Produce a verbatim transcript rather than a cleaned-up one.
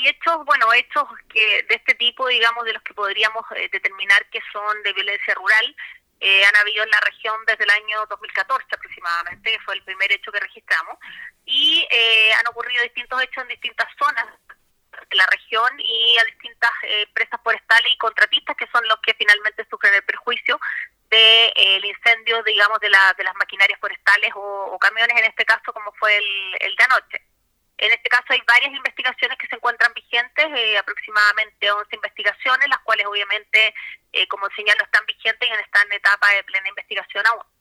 hay hechos, bueno, hechos que de este tipo, digamos, de los que podríamos eh, determinar que son de violencia rural, eh, han habido en la región desde el año dos mil catorce aproximadamente, que fue el primer hecho que registramos, y eh, han ocurrido distintos hechos en distintas zonas de la región y a distintas eh, empresas forestales y contratistas que son los que finalmente sufren el perjuicio del de, eh, incendio, digamos, de, la, de las maquinarias forestales o, o camiones, en este caso, como fue el, el de anoche. En este caso hay varias investigaciones que se encuentran vigentes, eh, aproximadamente once investigaciones, las cuales obviamente, eh, como señalo, están vigentes y están en etapa de plena investigación aún.